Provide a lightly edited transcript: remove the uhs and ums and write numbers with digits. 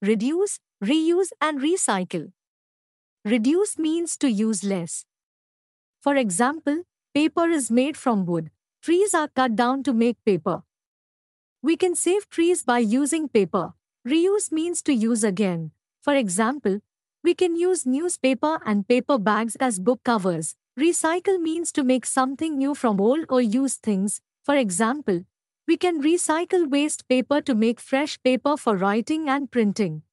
reduce, reuse, and recycle. Reduce means to use less. For example, paper is made from wood. Trees are cut down to make paper. We can save trees by using paper. Reuse means to use again. For example, we can use newspaper and paper bags as book covers. Recycle means to make something new from old or used things. For example, we can recycle waste paper to make fresh paper for writing and printing.